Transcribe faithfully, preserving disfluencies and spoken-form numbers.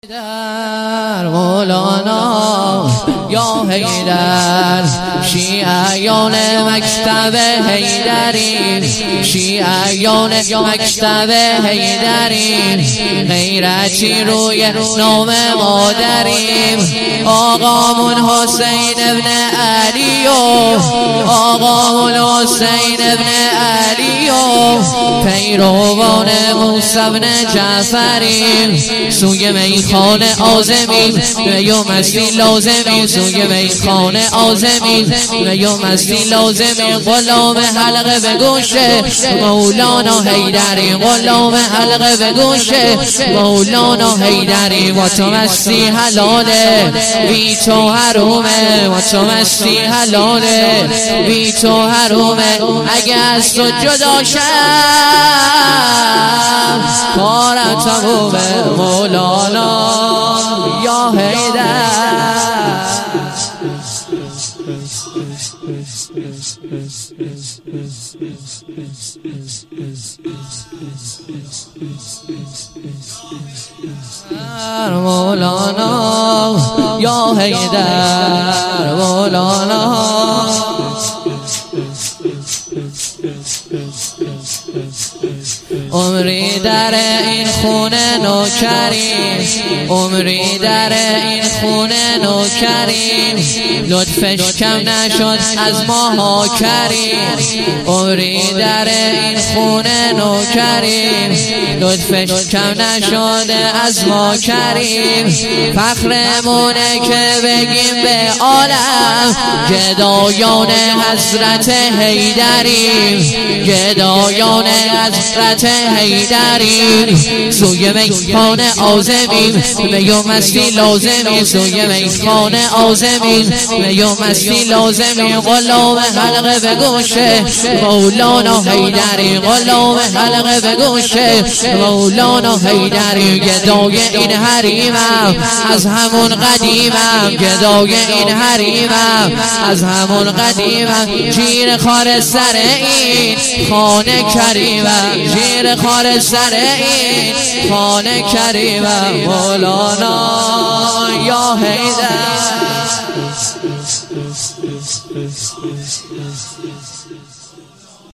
در مولانا یا حیدر، شیعیان مکتب حیدرین، شیعیان مکتب حیدرین، غیرتی روی نام مادریم. آقامون حسین ابن علی و آقامون حسین ابن علی و پیروان موسی ابن جعفریم. سوی میخانه آزمین و مستی لازمین، سوی میخانه آزمین و مستی لازمین. غلام حلقه به گوش مولانا حیدری، غلام حلقه به گوش مولانا حیدری. و تو مستی حلاله بی تو حرومه، و تو مستی حلاله بی تو حرومه. اگه از تو جدا شم کارم تمومه مولانا یا حیدر. مولانا یا حیدر، مولانا عمری در این خونه نوکریم، عمری در این خونه نوکریم. لطفش کم نشد از ماها کریم، عمری در این خونه نوکریم. لطفش کم نشد از ما کریم. فخرمونه که بگیم به عالم گدایان حضرت حیدریم، گدایان حضرت حیدریم. سوی میخانه آزمین و مستی لازمین، سوی میخانه آزمین و مستی لازمین. غلام حلقه به گوش مولانا حیدری، غلام حلقه به گوش مولانا حیدری. گدای این حریمم از همون قدیمم، گدای این حریمم از همون قدیمم. جیر خار سر این خانه کریمم، جیر خار سر این خانه کریمم مولانا یا حیدر.